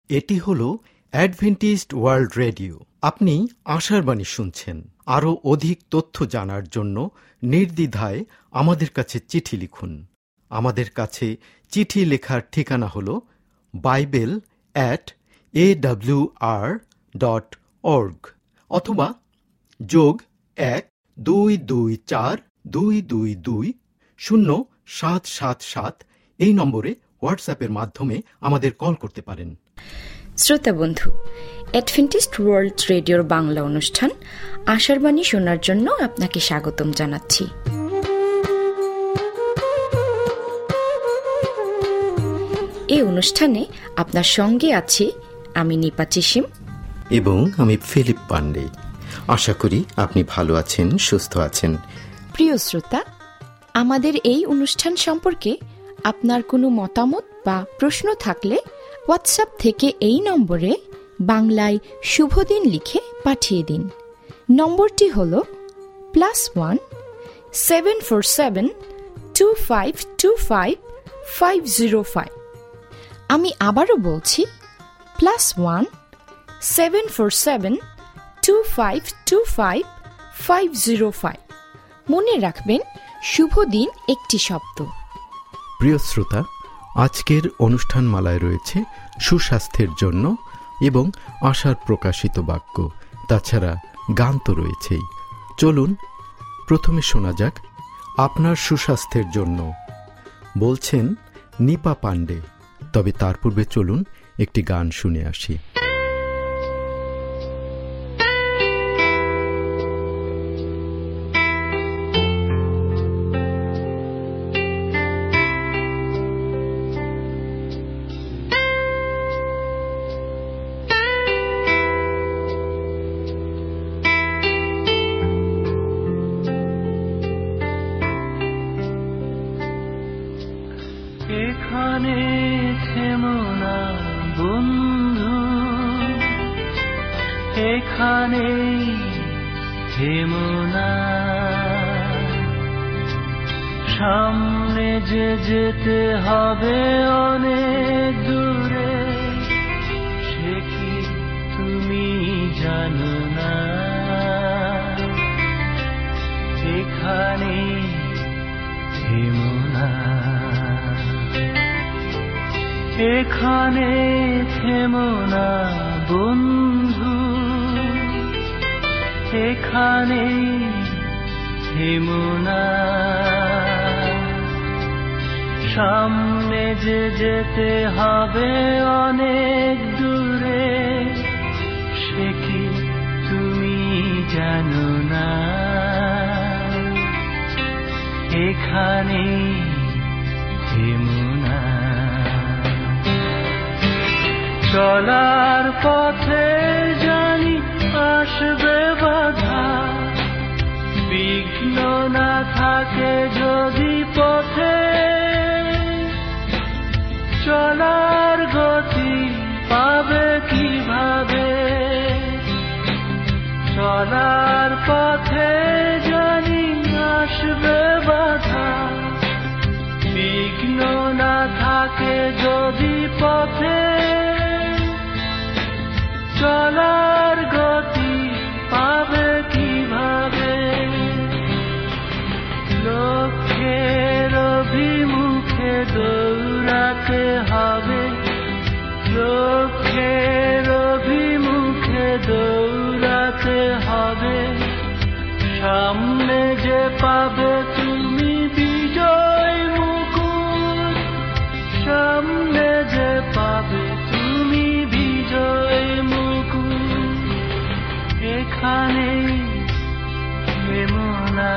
এটি হল Adventist world radio. আপনি আশার বাণী শুনছেন। আরও অধিক তথ্য জানার জন্য নির্দ্বিধায় আমাদের কাছে চিঠি লিখুন। আমাদের কাছে চিঠি লেখার ঠিকানা হল bible@awr.org অথবা +1-224-222-0777 এই নম্বরে হোয়াটসঅ্যাপের মাধ্যমে আমাদের কল করতে পারেন। শ্রোতা বন্ধু, অ্যাডভেন্টিস্ট ওয়ার্ল্ড রেডিওর বাংলা অনুষ্ঠান আশার বাণী শোনার জন্য আপনাকে স্বাগতম জানাচ্ছি। এই অনুষ্ঠানে আপনার সঙ্গে আছি আমি নিপা চিসিম এবং আমি ফিলিপ পান্ডে। আশা করি আপনি ভালো আছেন, সুস্থ আছেন। প্রিয় শ্রোতা, আমাদের এই অনুষ্ঠান সম্পর্কে আপনার কোনো মতামত বা প্রশ্ন থাকলে হোয়াটসঅ্যাপ থেকে এই নম্বরে বাংলায় শুভদিন লিখে পাঠিয়ে দিন। নম্বরটি হল +1-747-2525-505। আমি আবারও বলছি +1-747-2525-505। মনে রাখবেন, শুভ দিন একটি শব্দ। প্রিয় শ্রোতা, আজকের অনুষ্ঠান মালায় রয়েছে সুস্বাস্থ্যের জন্য এবং আশার প্রকাশিত বাক্য, তাছাড়া গান তো রয়েছেই। চলুন প্রথমে শোনা যাক আপনার সুস্বাস্থ্যের জন্য, বলছেন নিপা পান্ডে। তবে তার পূর্বে চলুন একটি গান শুনে আসি। এখানে থেমো না বন্ধু, এখানে থেমো না, সামনে যে যেতে হবে অনেক দূরে, সে কি তুমি জানো না? এখানে থেমো না, এখানে থেমো না বন্ধু, এখানে থেমো না, সামনে যে যেতে হবে অনেক দূরে, সে কি তুমি জানো না? এখানে থেমো না। চলার পথে জানি আসবে বাধা, বিঘ্ন না থাকে যদি পথে, চলার গতি পাবে কিভাবে? চলার পথে জানি আসবে বাধা, বিঘ্ন না থাকে যদি পথে, চলার গতি পাবে কিভাবে? লক্ষ্যের অভিমুখে দৌড়াতে হবে, লক্ষ্যের অভিমুখে দৌড়াতে হবে, সামনে যে পাবে তুমি বিজয় মুকুট, সামনে যে পাবে তুমি বিজয় মুকুট, এখানে থেমো না,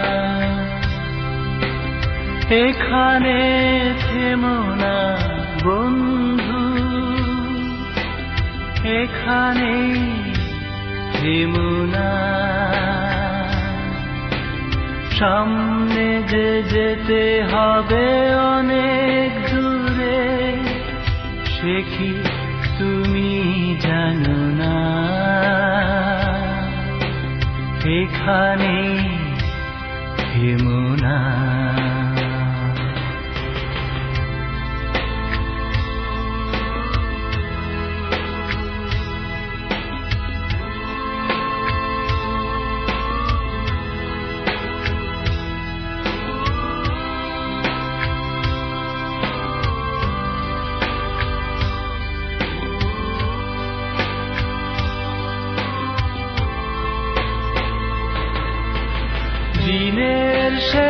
এখানে থেমো না বন্ধু, এখানে থেমো না, সামনে যে যেতে হবে অনেক দূরে, সে কি তুমি জানো না? এখানে থেমো না।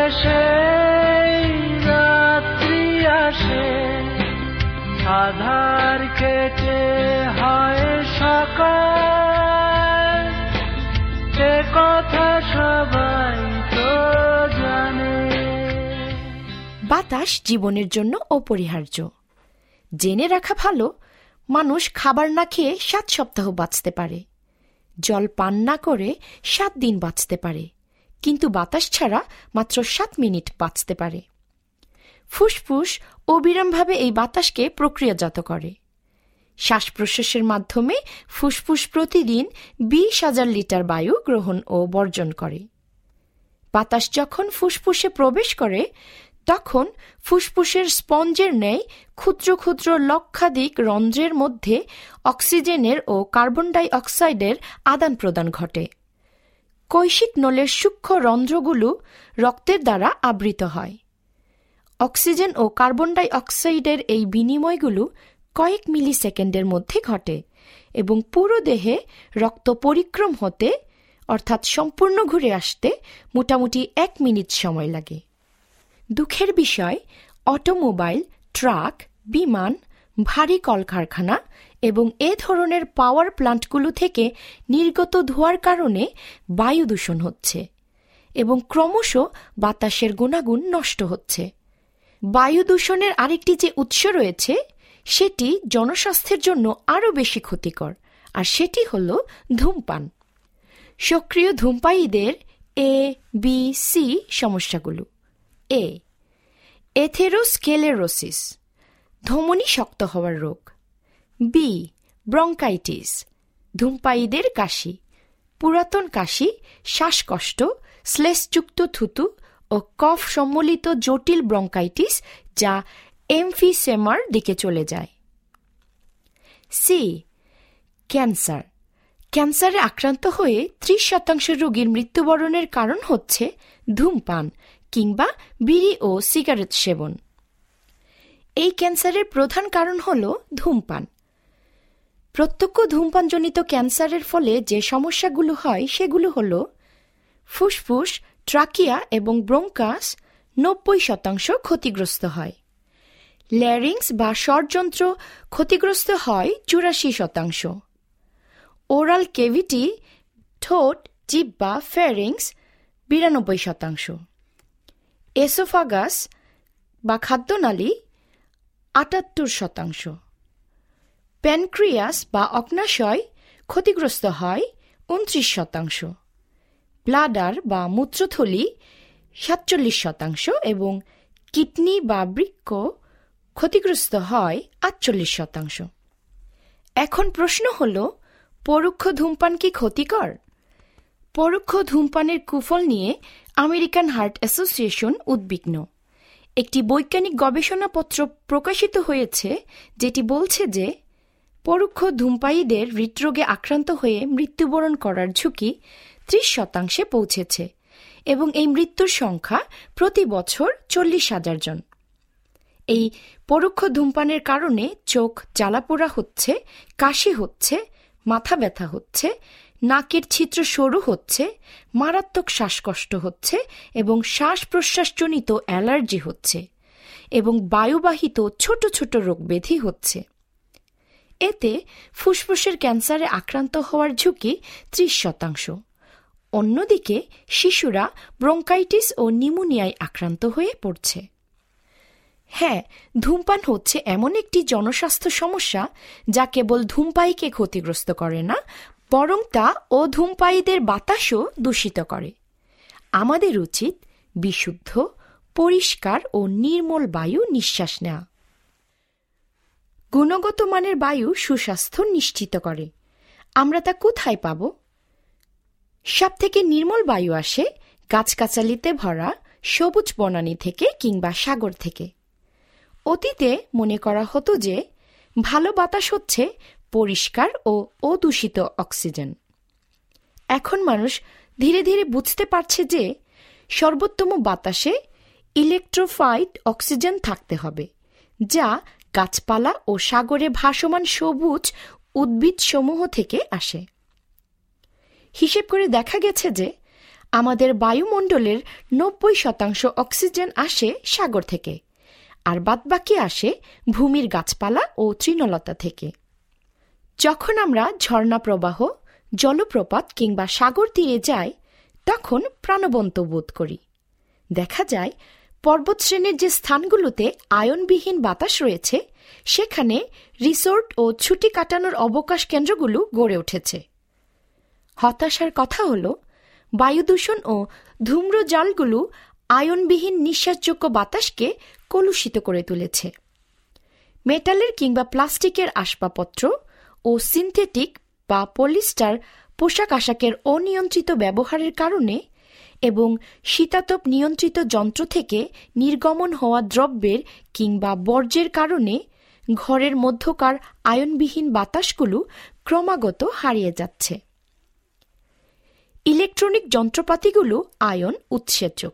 সেই রাত্রি আসে, আধার কেটে হয় সকাল, এ কথা সবাই তো জানে। বাতাস জীবনের জন্য অপরিহার্য। জেনে রাখা ভালো, মানুষ খাবার না খেয়ে 7 সপ্তাহ বাঁচতে পারে, জল পান না করে 7 দিন বাঁচতে পারে, কিন্তু বাতাস ছাড়া মাত্র 7 মিনিট বাঁচতে পারে। ফুসফুস অবিরামভাবে এই বাতাসকে প্রক্রিয়াজাত করে। শ্বাস প্রশ্বাসের মাধ্যমে ফুসফুস প্রতিদিন 20,000 লিটার বায়ু গ্রহণ ও বর্জন করে। বাতাস যখন ফুসফুসে প্রবেশ করে তখন ফুসফুসের স্পঞ্জের ন্যায় ক্ষুদ্র ক্ষুদ্র লক্ষাধিক রন্ধ্রের মধ্যে অক্সিজেনের ও কার্বন ডাই অক্সাইডের আদান প্রদান ঘটে। কৈশিক নলের সূক্ষ্ম রন্ধ্রগুলো রক্তের দ্বারা আবৃত হয়। অক্সিজেন ও কার্বন ডাই অক্সাইডের এই বিনিময়গুলো কয়েক মিলি সেকেন্ডের মধ্যে ঘটে এবং পুরো দেহে রক্ত পরিক্রম হতে অর্থাৎ সম্পূর্ণ ঘুরে আসতে মোটামুটি 1 মিনিট সময় লাগে। দুঃখের বিষয়, অটোমোবাইল, ট্রাক, বিমান, ভারী কলকারখানা এবং এ ধরনের পাওয়ার প্লান্টগুলো থেকে নির্গত ধোঁয়ার কারণে বায়ু দূষণ হচ্ছে এবং ক্রমশ বাতাসের গুণাগুণ নষ্ট হচ্ছে। বায়ু দূষণের আরেকটি যে উৎস রয়েছে সেটি জনস্বাস্থ্যের জন্য আরও বেশি ক্ষতিকর, আর সেটি হল ধূমপান। সক্রিয় ধূমপায়ীদের ABC সমস্যাগুলো: এ, এথেরোস্কেলেরোসিস, ধমনী শক্ত হওয়ার রোগ। বি, ব্রঙ্কাইটিস, ধূমপায়ীদের কাশি, পুরাতন কাশি, শ্বাসকষ্ট, শ্লেষযুক্ত থুতু ও কফ সম্বলিত জটিল ব্রঙ্কাইটিস যা এমফিসেমার দিকে চলে যায়। সি, ক্যান্সার। ক্যান্সারে আক্রান্ত হয়ে 30% রোগীর মৃত্যুবরণের কারণ হচ্ছে ধূমপান কিংবা বিড়ি ও সিগারেট সেবন। এই ক্যান্সারের প্রধান কারণ হল ধূমপান। প্রত্যক্ষ ধূমপানজনিত ক্যান্সারের ফলে যে সমস্যাগুলো হয় সেগুলো হল ফুসফুস, ট্রাকিয়া এবং ব্রঙ্কাস 90% ক্ষতিগ্রস্ত হয়। ল্যারিংস বা স্বরযন্ত্র ক্ষতিগ্রস্ত হয় 84%। ওরাল ক্যাভিটি, ঠোঁট, জিহ্বা, ফ্যারিংস 92%। এসোফাগাস বা খাদ্যনালী 78%। প্যানক্রিয়াস বা অগ্নাশয় ক্ষতিগ্রস্ত হয় 29%। ব্লাডার বা মূত্রথলি 47% এবং কিডনি বা বৃক্ক ক্ষতিগ্রস্ত হয় 48%। এখন প্রশ্ন হল, পরোক্ষ ধূমপান কি ক্ষতিকর? পরোক্ষ ধূমপানের কুফল নিয়ে আমেরিকান হার্ট অ্যাসোসিয়েশন উদ্বিগ্ন। একটি বৈজ্ঞানিক গবেষণাপত্র প্রকাশিত হয়েছে যেটি বলছে যে পরোক্ষ ধূমপায়ীদের হৃদরোগে আক্রান্ত হয়ে মৃত্যুবরণ করার ঝুঁকি 30% পৌঁছেছে এবং এই মৃত্যুর সংখ্যা প্রতি বছর 40,000 জন। এই পরোক্ষ ধূমপানের কারণে চোখ জ্বালাপোড়া হচ্ছে, কাশি হচ্ছে, মাথা ব্যথা হচ্ছে, নাকের ছিদ্র সরু হচ্ছে, মারাত্মক শ্বাসকষ্ট হচ্ছে এবং শ্বাস প্রশ্বাসজনিত অ্যালার্জি হচ্ছে এবং বায়ুবাহিত ছোট ছোট রোগ ব্যাধি হচ্ছে। এতে ফুসফুসের ক্যান্সারে আক্রান্ত হওয়ার ঝুঁকি 30%। অন্যদিকে শিশুরা ব্রঙ্কাইটিস ও নিউমোনিয়ায় আক্রান্ত হয়ে পড়ছে। হ্যাঁ, ধূমপান হচ্ছে এমন একটি জনস্বাস্থ্য সমস্যা যা কেবল ধূমপায়ীকে ক্ষতিগ্রস্ত করে না, বরং তা অধূমপায়ীদের বাতাসও দূষিত করে। আমাদের উচিত বিশুদ্ধ, পরিষ্কার ও নির্মল বায়ু নিঃশ্বাস নেওয়া। গুণগত মানের বায়ু সুস্বাস্থ্য নিশ্চিত করে। আমরা তা কোথায় পাব? সবথেকে নির্মল বায়ু আসে গাছগাছালিতে ভরা সবুজ বনানী থেকে কিংবা সাগর থেকে। অতীতে মনে করা হতো যে ভালো বাতাস হচ্ছে পরিষ্কার ও অদূষিত অক্সিজেন। এখন মানুষ ধীরে ধীরে বুঝতে পারছে যে সর্বোত্তম বাতাসে ইলেকট্রোফাইড অক্সিজেন থাকতে হবে, যা গাছপালা ও সাগরে ভাসমান সবুজ উদ্ভিদ সমূহ থেকে আসে। হিসেব করে দেখা গেছে যে আমাদের বায়ুমণ্ডলের 90% অক্সিজেন আসে সাগর থেকে, আর বাদবাকি আসে ভূমির গাছপালা ও তৃণলতা থেকে। যখন আমরা ঝর্ণা প্রবাহ, জলপ্রপাত কিংবা সাগর তীরে যাই, তখন প্রাণবন্ত বোধ করি। দেখা যায় পর্বতশ্রেণীর যে স্থানগুলোতে আয়নবিহীন বাতাস রয়েছে, সেখানে রিসোর্ট ও ছুটি কাটানোর অবকাশ কেন্দ্রগুলো গড়ে উঠেছে। হতাশার কথা হল, বায়ুদূষণ ও ধূম্রজালগুলো আয়নবিহীন নিঃশ্বাসযোগ্য বাতাসকে কলুষিত করে তুলেছে। মেটালের কিংবা প্লাস্টিকের আসবাবপত্র ও সিনথেটিক বা পলিস্টার পোশাক আশাকের অনিয়ন্ত্রিত ব্যবহারের কারণে এবং শীতাতপ নিয়ন্ত্রিত যন্ত্র থেকে নির্গমন হওয়া দ্রব্যের কিংবা বর্জ্যের কারণে ঘরের মধ্যকার আয়নবিহীন বাতাসগুলো ক্রমাগত হারিয়ে যাচ্ছে। ইলেকট্রনিক যন্ত্রপাতিগুলো আয়ন উৎসেচক।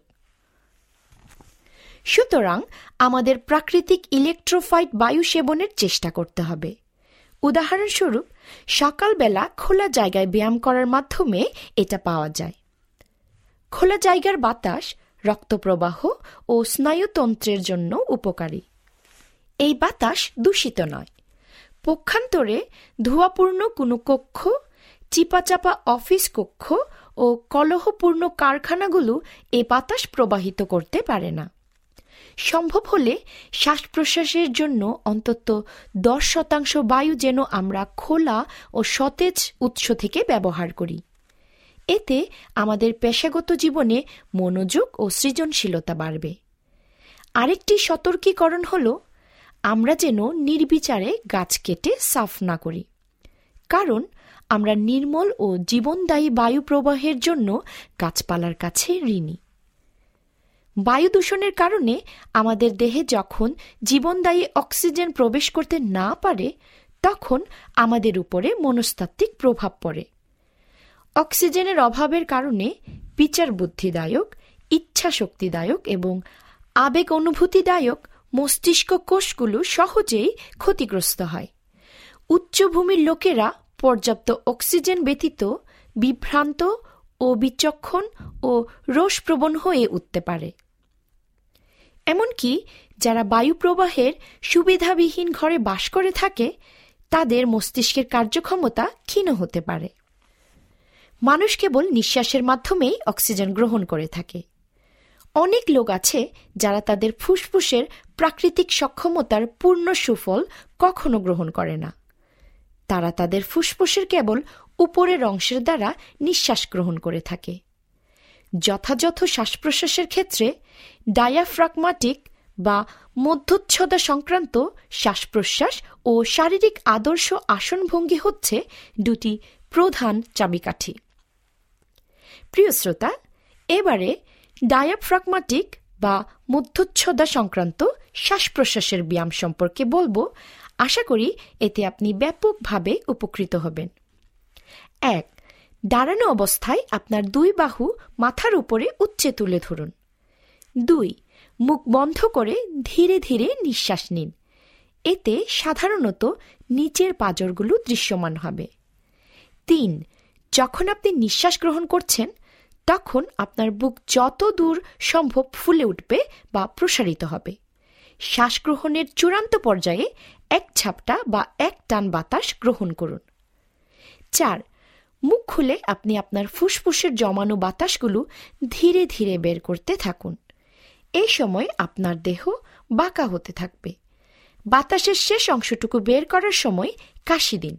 সুতরাং আমাদের প্রাকৃতিক ইলেকট্রোফাইট বায়ু সেবনের চেষ্টা করতে হবে। উদাহরণস্বরূপ, সকালবেলা খোলা জায়গায় ব্যায়াম করার মাধ্যমে এটা পাওয়া যায়। খোলা জায়গার বাতাস রক্তপ্রবাহ ও স্নায়ুতন্ত্রের জন্য উপকারী। এই বাতাস দূষিত নয়। পক্ষান্তরে ধোঁয়াপূর্ণ কোনো কক্ষ, চিপাচাপা অফিস কক্ষ ও কলহপূর্ণ কারখানাগুলো এ বাতাস প্রবাহিত করতে পারে না। সম্ভব হলে শ্বাস প্রশ্বাসের জন্য অন্তত 10% বায়ু যেন আমরা খোলা ও সতেজ উৎস থেকে ব্যবহার করি। এতে আমাদের পেশাগত জীবনে মনোযোগ ও সৃজনশীলতা বাড়বে। আরেকটি সতর্কীকরণ হল, আমরা যেন নির্বিচারে গাছ কেটে সাফ না করি, কারণ আমরা নির্মল ও জীবনদায়ী বায়ু প্রবাহের জন্য গাছপালার কাছে ঋণী। বায়ু দূষণের কারণে আমাদের দেহে যখন জীবনদায়ী অক্সিজেন প্রবেশ করতে না পারে, তখন আমাদের উপরে মনস্তাত্ত্বিক প্রভাব পড়ে। অক্সিজেনের অভাবের কারণে বিচার বুদ্ধিদায়ক, ইচ্ছা শক্তিদায়ক এবং আবেগ অনুভূতিদায়ক মস্তিষ্ক কোষগুলো সহজেই ক্ষতিগ্রস্ত হয়। উচ্চভূমির লোকেরা পর্যাপ্ত অক্সিজেন ব্যতীত বিভ্রান্ত ও বিচক্ষণ ও রোষপ্রবণ হয়ে উঠতে পারে। এমনকি যারা বায়ু প্রবাহের সুবিধাবিহীন ঘরে বাস করে থাকে, তাদের মস্তিষ্কের কার্যক্ষমতা ক্ষীণ হতে পারে। মানুষ কেবল নিঃশ্বাসের মাধ্যমেই অক্সিজেন গ্রহণ করে থাকে। অনেক লোক আছে যারা তাদের ফুসফুসের প্রাকৃতিক সক্ষমতার পূর্ণ সুফল কখনো গ্রহণ করে না। তারা তাদের ফুসফুসের কেবল উপরের অংশের দ্বারা নিঃশ্বাস গ্রহণ করে থাকে। যথাযথ শ্বাস প্রশ্বাসের ক্ষেত্রে ডায়াফ্রাগমাটিক বা মধ্যচ্ছদা সংক্রান্ত শ্বাস প্রশ্বাস ও শারীরিক আদর্শ আসনভঙ্গি হচ্ছে দুটি প্রধান চাবিকাঠি। প্রিয় শ্রোতা, এবারে ডায়াফ্রাগমাটিক বা মধ্যচ্ছদা সংক্রান্ত শ্বাস প্রশ্বাসের ব্যায়াম সম্পর্কে বলবো। আশা করি এতে আপনি ব্যাপকভাবে উপকৃত হবেন। 1. দাঁড়ানো অবস্থায় আপনার 2 বাহু মাথার উপরে উচ্চে তুলে ধরুন। 2. মুখ বন্ধ করে ধীরে ধীরে নিঃশ্বাস নিন। এতে সাধারণত নিচের পাঁজরগুলো দৃশ্যমান হবে। 3. যখন আপনি নিঃশ্বাস গ্রহণ করছেন, তখন আপনার বুক যত দূর সম্ভব ফুলে উঠবে বা প্রসারিত হবে। শ্বাস গ্রহণের চূড়ান্ত পর্যায়ে এক ঝাপটা বা এক টান বাতাস গ্রহণ করুন। 4. মুখ খুলে আপনি আপনার ফুসফুসের জমানো বাতাসগুলো ধীরে ধীরে বের করতে থাকুন। এই সময় আপনার দেহ বাঁকা হতে থাকবে। বাতাসের শেষ অংশটুকু বের করার সময় কাশি দিন।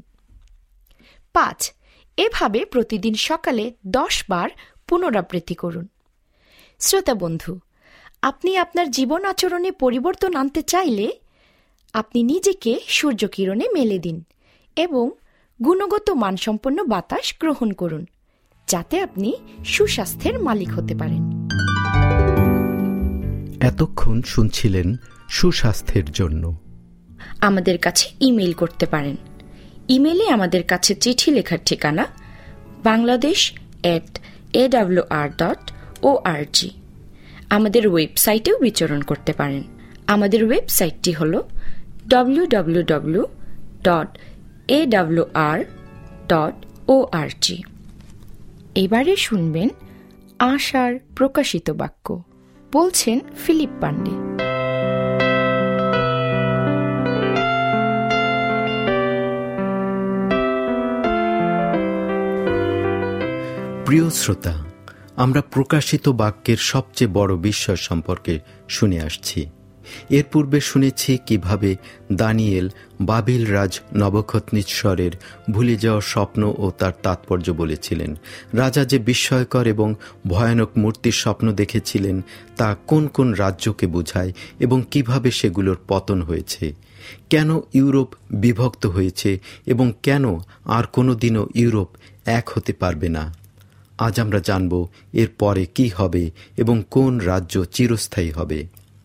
5. এভাবে প্রতিদিন সকালে 10 বার পুনরাবৃত্তি করুন। শ্রোতা বন্ধু, আপনি আপনার জীবন আচরণে পরিবর্তন আনতে চাইলে আপনি নিজেকে সূর্যকিরণে মেলে দিন এবং গুণগত মানসম্পন্ন বাতাস গ্রহণ করুন, যাতে আপনি সুস্বাস্থ্যের মালিক হতে পারেন। এতক্ষণ শুনছিলেন সুস্বাস্থ্যের জন্য। আমাদের কাছে ইমেইল করতে পারেন। ইমেইলে আমাদের কাছে চিঠি লেখার ঠিকানা bangladesh@awr.org। আমাদের ওয়েবসাইটেও বিচরণ করতে পারেন। আমাদের ওয়েবসাইটটি হল www.awr.org। এবারে শুনবেন আশার প্রকাশিত বাক্য, বলছেন ফিলিপ পান্ডে। প্রিয় শ্রোতা, আমরা প্রকাশিত বাক্যের সবচেয়ে বড় বিস্ময় সম্পর্কে শুনে আসছি। এর পূর্বে শুনেছি কিভাবে দানিয়েল বাবিল রাজ নবুকদনেছরের ভুলে যাওয়া স্বপ্ন ও তার তাৎপর্য বলেছিলেন। রাজা যে বিস্ময়কর এবং ভয়ানক মূর্তির স্বপ্ন দেখেছিলেন তা কোন কোন রাজ্যকে বোঝায় এবং কিভাবে সেগুলোর পতন হয়েছে, কেন ইউরোপ বিভক্ত হয়েছে এবং কেন আর কোনোদিনও ইউরোপ এক হতে পারবে না। আজ আমরা জানব এর পরে কি হবে এবং কোন রাজ্য চিরস্থায়ী হবে।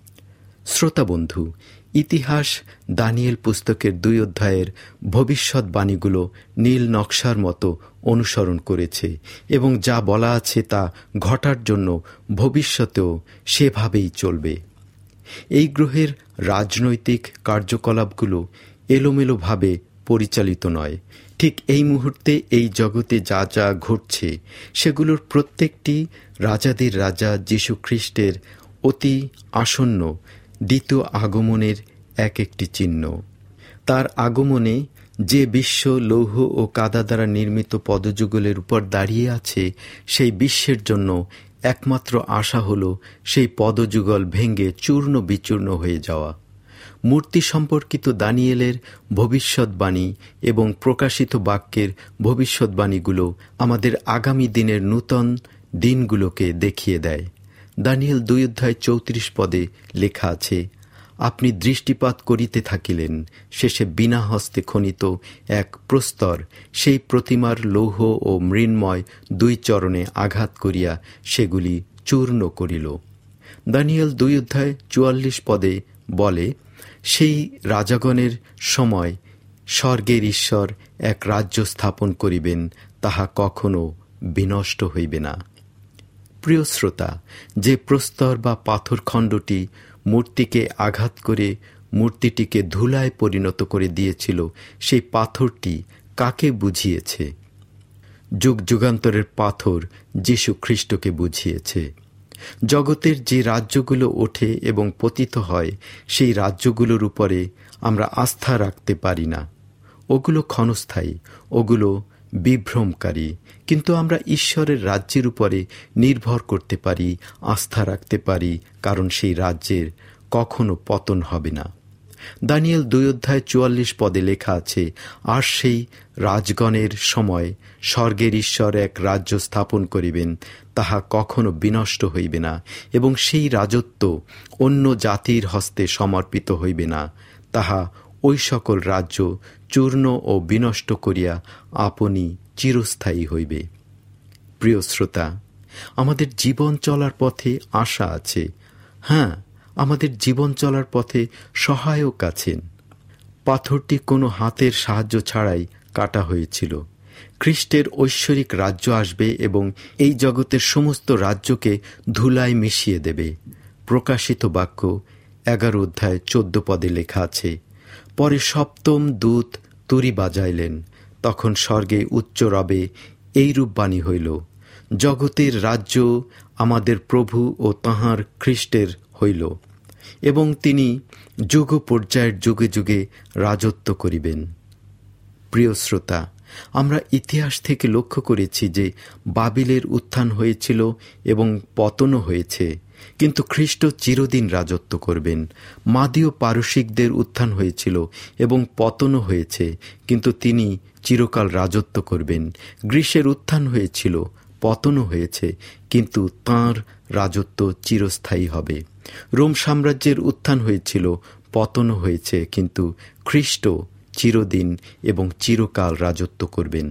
শ্রোতা বন্ধু, ইতিহাস দানিয়েল পুস্তকের 2 অধ্যায়ের ভবিষ্যৎবাণীগুলো নীল নকশার মতো অনুসরণ করেছে এবং যা বলা আছে তা ঘটার জন্য ভবিষ্যতেও সেভাবেই চলবে। এই গ্রহের রাজনৈতিক কার্যকলাপগুলো এলোমেলোভাবে পরিচালিত নয়। ঠিক এই মুহূর্তে এই জগতে যা যা ঘটছে সেগুলোর প্রত্যেকটি রাজাদের রাজা যীশু খ্রিস্টের অতি আসন্ন দ্বিতীয় আগমনের এক একটি চিহ্ন। তার আগমনে যে বিশ্ব লৌহ ও কাদা দ্বারা নির্মিত পদযুগলের উপর দাঁড়িয়ে আছে, সেই বিশ্বের জন্য একমাত্র আশা হল সেই পদযুগল ভেঙে চূর্ণ বিচূর্ণ হয়ে যাওয়া। মূর্তি সম্পর্কিত দানিয়েলের ভবিষ্যৎবাণী এবং প্রকাশিত বাক্যের ভবিষ্যৎবাণীগুলো আমাদের আগামী দিনের নূতন দিনগুলোকে দেখিয়ে দেয়। দানিয়েল 2 অধ্যায় 34 পদে লেখা আছে, আপনি দৃষ্টিপাত করিতে থাকিলেন, শেষে বিনা হস্তে খনিত এক প্রস্তর সেই প্রতিমার লৌহ ও মৃন্ময় 2 চরণে আঘাত করিয়া সেগুলি চূর্ণ করিল। দানিয়েল 2 অধ্যায় 44 পদে বলে, সেই রাজাগণের সময় স্বর্গের ঈশ্বর এক রাজ্য স্থাপন করিবেন, তাহা কখনো বিনষ্ট হইবে না। প্রিয় শ্রোতা, যে প্রস্তর বা পাথরখণ্ডটি মূর্তিকে আঘাত করে মূর্তিটিকে ধুলায় পরিণত করে দিয়েছিল, সেই পাথরটি কাকে বুঝিয়েছে? যুগ যুগান্তরের পাথর যীশু খ্রিস্টকে বুঝিয়েছে। জগতের যে রাজ্যগুলো ওঠে এবং পতিত হয়, সেই রাজ্যগুলোর উপরে আমরা আস্থা রাখতে পারি না। ওগুলো ক্ষণস্থায়ী, ওগুলো বিভ্রমকারী, কিন্তু আমরা ঈশ্বরের রাজ্যের উপরে নির্ভর করতে পারি, আস্থা রাখতে পারি, কারণ সেই রাজ্যের কখনো পতন হবে না। দানিয়েল 2 অধ্যায় 44 পদে লেখা আছে, আর সেই রাজগণের সময় স্বর্গের ঈশ্বর এক রাজ্য স্থাপন করিবেন, তাহা কখনো বিনষ্ট হইবে না, এবং সেই রাজত্ব অন্য জাতির হস্তে সমর্পিত হইবে না। তাহা ওই সকল রাজ্য চূর্ণ ও বিনষ্ট করিয়া আপনি চিরস্থায়ী হইবে। প্রিয় শ্রোতা, আমাদের জীবন চলার পথে আশা আছে। হ্যাঁ, আমাদের জীবন চলার পথে সহায়ক আছেন। পাথরটি কোনো হাতের সাহায্য ছাড়াই কাটা হয়েছিল। খ্রিস্টের ঐশ্বরিক রাজ্য আসবে এবং এই জগতের সমস্ত রাজ্যকে ধুলায় মিশিয়ে দেবে। প্রকাশিত বাক্য 11 অধ্যায় 14 পদে লেখা আছে, পরে 7ম দূত তুরি বাজাইলেন, তখন স্বর্গে উচ্চ রবে এইরূপ বাণী হইল, জগতের রাজ্য আমাদের প্রভু ও তাঁহার খ্রিস্টের হইল, এবং তিনি যুগ পর্যায়ের যুগে যুগে রাজত্ব করিবেন। প্রিয় শ্রোতা, আমরা ইতিহাস থেকে লক্ষ্য করেছি যে বাবিলের উত্থান হয়েছিল এবং পতনও হয়েছে, কিন্তু খ্রিস্ট চিরদিন রাজত্ব করবেন। মাদীয় পারসিকদের উত্থান হয়েছিল এবং পতনও হয়েছে, কিন্তু তিনি চিরকাল রাজত্ব করবেন। গ্রীসের উত্থান হয়েছিল, পতনও হয়েছে, কিন্তু তাঁর রাজত্ব চিরস্থায়ী হবে। রোম সাম্রাজ্যের উত্থান হয়েছিল, পতনও হয়েছে, কিন্তু খ্রিস্ট চিরদিন এবং চিরকাল রাজত্ব করবেন।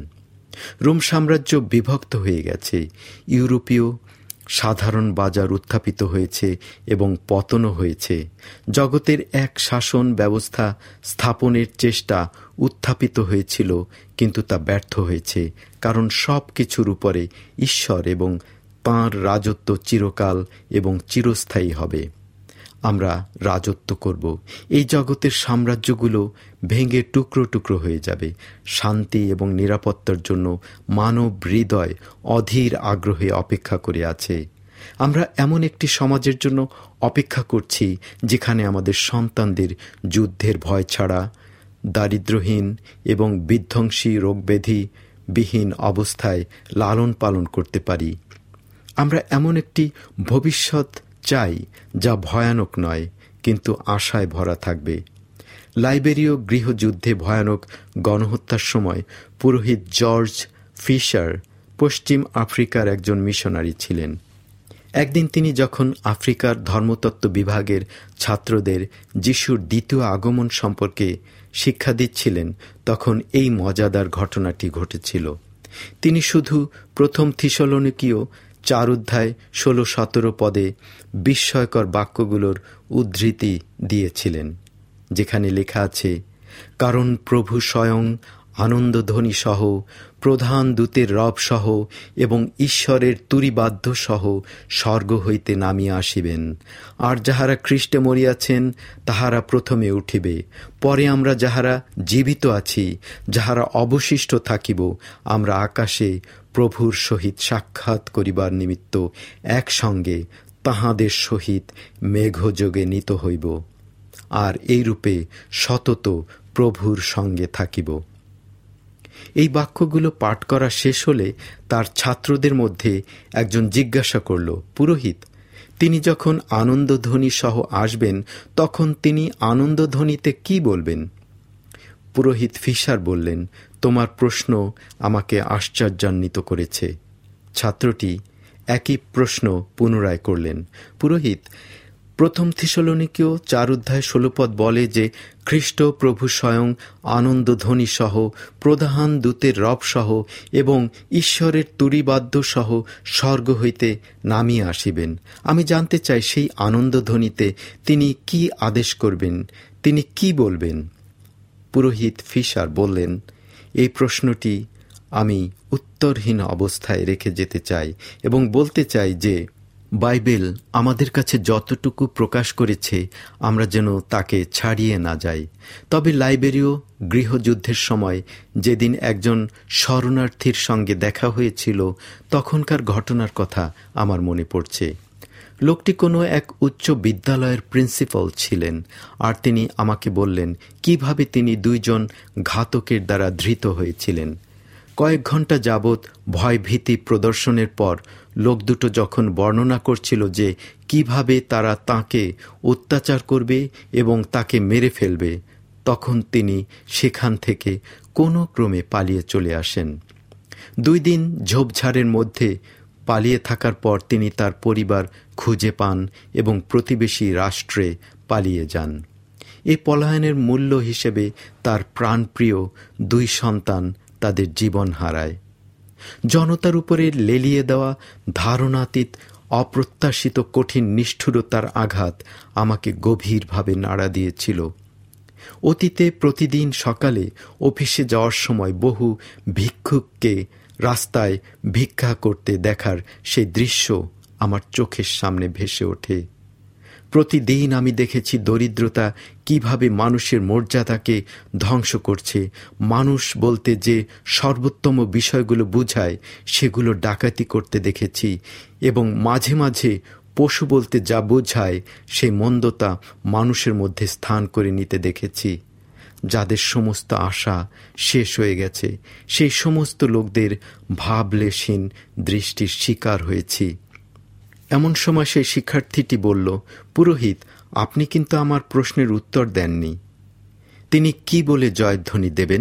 রোম সাম্রাজ্য বিভক্ত হয়ে গেছে, ইউরোপীয় সাধারণ বাজার উত্থাপিত হয়েছে এবং পতনও হয়েছে। জগতের এক শাসন ব্যবস্থা স্থাপনের চেষ্টা উত্থাপিত হয়েছিল, কিন্তু তা ব্যর্থ হয়েছে, কারণ সব কিছুর উপরে ঈশ্বর এবং তাঁর রাজত্ব চিরকাল এবং চিরস্থায়ী হবে। আমরা রাজত্ব করব। এই জগতের সাম্রাজ্যগুলো ভেঙে টুকরো টুকরো হয়ে যাবে। শান্তি এবং নিরাপত্তার জন্য মানব হৃদয় অধীর আগ্রহে অপেক্ষা করে আছে। আমরা এমন একটি সমাজের জন্য অপেক্ষা করছি যেখানে আমাদের সন্তানদের যুদ্ধের ভয় ছাড়া, দারিদ্র্যহীন এবং বিধ্বংসী রোগব্যাধি বিহীন অবস্থায় লালন পালন করতে পারি। আমরা এমন একটি ভবিষ্যৎ চাই যা ভয়ানক নয়, কিন্তু আশায় ভরা থাকবে। লাইবেরীয় গৃহযুদ্ধে ভয়ানক গণহত্যার সময় পুরোহিত জর্জ ফিশার পশ্চিম আফ্রিকার একজন মিশনারি ছিলেন। একদিন তিনি যখন আফ্রিকার ধর্মতত্ত্ব বিভাগের ছাত্রদের যিশুর দ্বিতীয় আগমন সম্পর্কে শিক্ষা দিচ্ছিলেন, তখন এই মজাদার ঘটনাটি ঘটেছিল। তিনি শুধু প্রথম থিসলনিকীয় 4 অধ্যায় 16-17 পদে বিস্ময়কর বাক্যগুলোর উদ্ধৃতি দিয়েছিলেন, যেখানে লেখা আছে, কারণ প্রভু স্বয়ং আনন্দধ্বনি সহ, প্রধান দূতের রব সহ এবং ঈশ্বরের তুরিবাদ্য সহ স্বর্গ হইতে নামিয়া আসিবেন। আর যাহারা খ্রিস্টে মরিয়াছেন তাহারা প্রথমে উঠিবে, পরে আমরা যাহারা জীবিত আছি, যাহারা অবশিষ্ট থাকিব, আমরা আকাশে প্রভুর সহিত সাক্ষাৎ করিবার নিমিত্ত একসঙ্গে তাহাদের সহিত মেঘযোগে নীত হইব, আর এইরূপে সতত প্রভুর সঙ্গে থাকিব। এই বাক্যগুলো পাঠ করা শেষ হলে তার ছাত্রদের মধ্যে একজন জিজ্ঞাসা করল, পুরোহিত, তিনি যখন আনন্দধ্বনি সহ আসবেন তখন তিনি আনন্দধ্বনিতে কি বলবেন? পুরোহিত ফিশার বললেন, তোমার প্রশ্ন আমাকে আশ্চর্যান্বিত করেছে। ছাত্রটি একই প্রশ্ন পুনরায় করলেন। পুরোহিত, প্রথম থিসলনিকীয় 4 অধ্যায় 16 পদ বলে যে খ্রিস্ট প্রভু স্বয়ং আনন্দধ্বনি সহ, প্রধান দূতের রব সহ এবং ঈশ্বরের তুরিবাদ্য সহ স্বর্গ হইতে নামিয়ে আসিবেন। আমি জানতে চাই সেই আনন্দধ্বনিতে তিনি কি আদেশ করবেন, তিনি কি বলবেন? পুরোহিত ফিশার বললেন, এই প্রশ্নটি আমি উত্তরহীন অবস্থায় রেখে যেতে চাই এবং বলতে চাই যে বাইবেল আমাদের কাছে যতটুকু প্রকাশ করেছে আমরা যেন তাকে ছাড়িয়ে না যাই। তবে লাইবেরীয় গৃহযুদ্ধের সময় যেদিন একজন শরণার্থীর সঙ্গে দেখা হয়েছিল তখনকার ঘটনার কথা আমার মনে পড়ছে। লোকটি কোনো এক উচ্চ বিদ্যালয়ের প্রিন্সিপাল ছিলেন, আর তিনি আমাকে বললেন কিভাবে তিনি 2 জন ঘাতকের দ্বারা ধৃত হয়েছিলেন। কয়েক ঘন্টা যাবৎ ভয়ভীতি প্রদর্শনের পর লোক দুটো যখন বর্ণনা করছিল যে কিভাবে তারা তাকে অত্যাচার করবে এবং তাকে মেরে ফেলবে, তখন তিনি সেখান থেকে কোনো ক্রমে পালিয়ে চলে আসেন। 2 দিন ঝোপঝাড়ের মধ্যে পালিয়ে থাকার পর তিনি তার পরিবার খুঁজে পান এবং প্রতিবেশী রাষ্ট্রে পালিয়ে যান। এই পলায়নের মূল্য হিসেবে তার প্রাণপ্রিয় 2 সন্তান তাদের জীবন হারায়। জনতার উপরে লেলিয়ে দেওয়া ধারণাতীত অপ্রত্যাশিত কঠিন নিষ্ঠুরতার আঘাত আমাকে গভীরভাবে নাড়া দিয়েছিল। অতীতে প্রতিদিন সকালে অফিসে যাওয়ার সময় বহু ভিক্ষুককে রাস্তায় ভিক্ষা করতে দেখার সেই দৃশ্য আমার চোখের সামনে ভেসে ওঠে। প্রতিদিন আমি দেখেছি দরিদ্রতা কিভাবে মানুষের মর্যাদাকে ধ্বংস করছে। মানুষ বলতে যে সর্বোত্তম বিষয়গুলো বুঝায় সেগুলো ডাকাতি করতে দেখেছি, এবং মাঝে মাঝে পশু বলতে যা বোঝায় সেই মন্দতা মানুষের মধ্যে স্থান করে নিতে দেখেছি। যাদের সমস্ত আশা শেষ হয়ে গেছে সেই সমস্ত লোকদের ভাবলেশহীন দৃষ্টির শিকার হয়েছি। এমন সময় সেই শিক্ষার্থীটি বলল, পুরোহিত, আপনি কিন্তু আমার প্রশ্নের উত্তর দেননি। তিনি কি বলে জয়ধ্বনি দেবেন?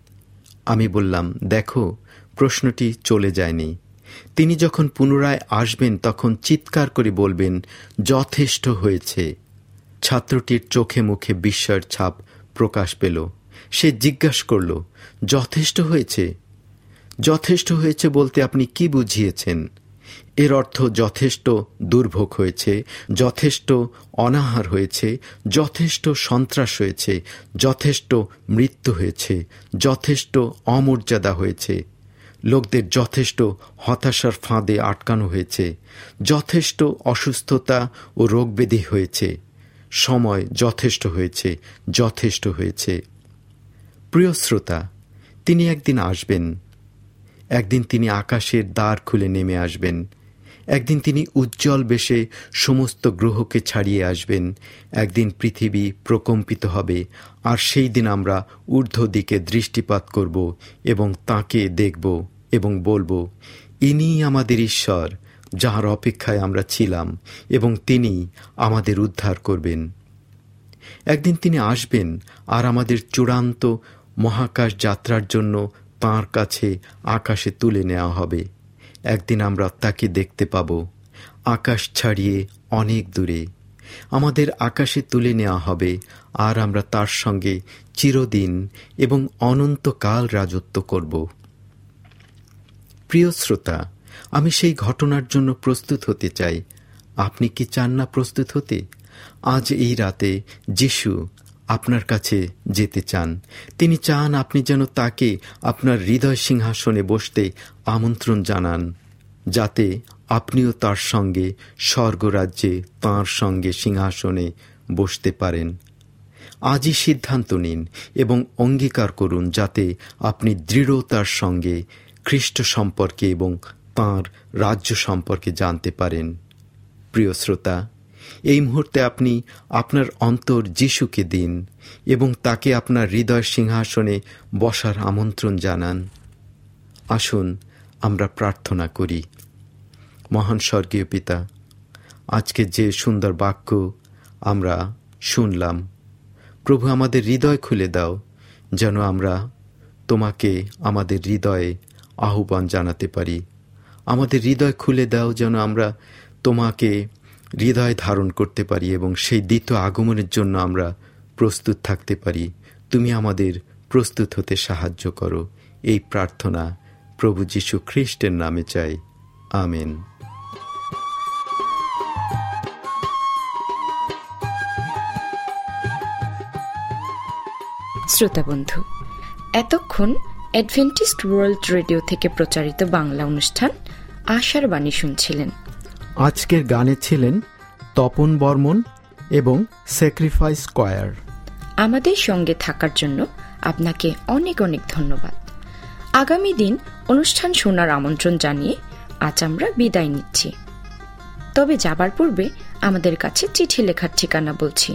আমি বললাম, দেখো, প্রশ্নটি চলে যায়নি। তিনি যখন পুনরায় আসবেন তখন চিৎকার করে বলবেন, যথেষ্ট হয়েছে। ছাত্রটির চোখে মুখে বিস্ময়ের ছাপ প্রকাশ পেল। সে জিজ্ঞাসা করল, যথেষ্ট হয়েছে? যথেষ্ট হয়েছে বলতে আপনি কি বুঝিয়েছেন? এর অর্থ যথেষ্ট দুর্ভোগ হয়েছে, যথেষ্ট অনাহার হয়েছে, যথেষ্ট সন্ত্রাস হয়েছে, যথেষ্ট মৃত্যু হয়েছে, যথেষ্ট অমর্যাদা হয়েছে, লোকদের যথেষ্ট হতাশার ফাঁদে আটকানো হয়েছে, যথেষ্ট অসুস্থতা ও রোগব্যাধি হয়েছে, সময় যথেষ্ট হয়েছে, যথেষ্ট হয়েছে। প্রিয় শ্রোতা, তিনি একদিন আসবেন। একদিন তিনি আকাশের দ্বার খুলে নেমে আসবেন। একদিন তিনি উজ্জ্বল বেশে সমস্ত গ্রহকে ছাড়িয়ে আসবেন। একদিন পৃথিবী প্রকম্পিত হবে, আর সেই দিন আমরা ঊর্ধ্ব দিকে দৃষ্টিপাত করব এবং তাঁকে দেখব এবং বলব, ইনিই আমাদের ঈশ্বর, যাহার অপেক্ষায় আমরা ছিলাম, এবং তিনি আমাদের উদ্ধার করবেন। একদিন তিনি আসবেন, আর আমাদের চূড়ান্ত মহাকাশ যাত্রার জন্য তাঁর কাছে আকাশে তুলে নেওয়া হবে। একদিন আমরা তাকে দেখতে পাব, আকাশ ছাড়িয়ে অনেক দূরে। আমাদের আকাশে তুলে নেওয়া হবে, আর আমরা তার সঙ্গে চিরদিন এবং অনন্তকাল রাজত্ব করব। প্রিয় শ্রোতা, আমি সেই ঘটনার জন্য প্রস্তুত হতে চাই। আপনি কি চান না প্রস্তুত হতে? আজ এই রাতে যিশু আপনার কাছে যেতে চান। তিনি চান আপনি যেন তাকে আপনার হৃদয় সিংহাসনে বসতে আমন্ত্রণ জানান, যাতে আপনিও তার সঙ্গে স্বর্গরাজ্যে তাঁর সঙ্গে সিংহাসনে বসতে পারেন। আজই সিদ্ধান্ত নিন এবং অঙ্গীকার করুন, যাতে আপনি দৃঢ়তার সঙ্গে খ্রিস্ট সম্পর্কে এবং তাঁর রাজ্য সম্পর্কে জানতে পারেন। প্রিয় শ্রোতা, এই মুহূর্তে আপনি আপনার অন্তর যিশুকে দিন এবং তাকে আপনার হৃদয় সিংহাসনে বসার আমন্ত্রণ জানান। আসুন আমরা প্রার্থনা করি। মহান স্বর্গীয় পিতা, আজকে যে সুন্দর বাক্য আমরা শুনলাম, প্রভু আমাদের হৃদয় খুলে দাও, যেন আমরা তোমাকে আমাদের হৃদয়ে আহ্বান জানাতে পারি। আমাদের হৃদয় খুলে দাও, যেন আমরা তোমাকে হৃদয় ধারণ করতে পারি এবং সেই দ্বিতীয় আগমনের জন্য আমরা প্রস্তুত থাকতে পারি। তুমি আমাদের প্রস্তুত হতে সাহায্য করো। এই প্রার্থনা প্রভু যীশু খ্রিস্টের নামে চাই, আমেন। শ্রোতা বন্ধু, এতক্ষণ অ্যাডভেন্টিস্ট ওয়ার্ল্ড রেডিও থেকে প্রচারিত বাংলা অনুষ্ঠান আশার বাণী শুনছিলেন। আজকের গানে ছিলেন তপন বর্মন এবং স্যাক্রিফাইস কোয়ার। আমাদের সঙ্গে থাকার জন্য আপনাকে অনেক অনেক ধন্যবাদ। আগামী দিন অনুষ্ঠান শোনার আমন্ত্রণ জানিয়ে আজ আমরা বিদায় নিচ্ছি। তবে যাবার পূর্বে আমাদের কাছে চিঠি লেখার ঠিকানা বলছি।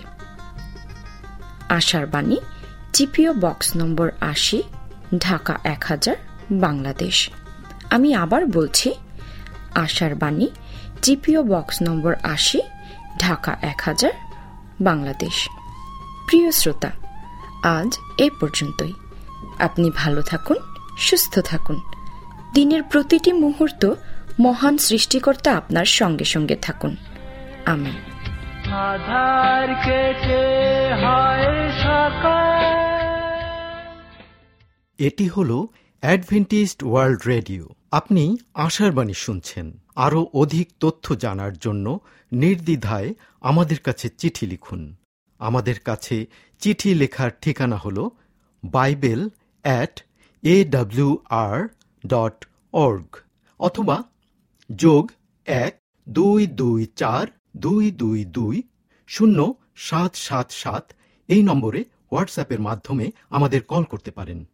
আশার বাণী, GPO box number 80, Dhaka 1000, Bangladesh. আমি আবার বলছি, আশার বাণী, GPO box number 80, Dhaka 1000, Bangladesh. প্রিয় শ্রোতা, আজ এ পর্যন্তই। আপনি ভালো থাকুন, সুস্থ থাকুন। দিনের প্রতিটি মুহূর্ত মহান সৃষ্টিকর্তা আপনার সঙ্গে সঙ্গে থাকুন। আমেন। আধার কেটে হয় সকাল। এটি হল অ্যাডভেন্টিস্ট ওয়ার্ল্ড রেডিও। আপনি আশার বাণী শুনছেন। আরও অধিক তথ্য জানার জন্য নির্দ্বিধায় আমাদের কাছে চিঠি লিখুন। আমাদের কাছে চিঠি লেখার ঠিকানা হল bible@awr.org অথবা +1-224-222-0777 এই নম্বরে হোয়াটসঅ্যাপের মাধ্যমে আমাদের কল করতে পারেন।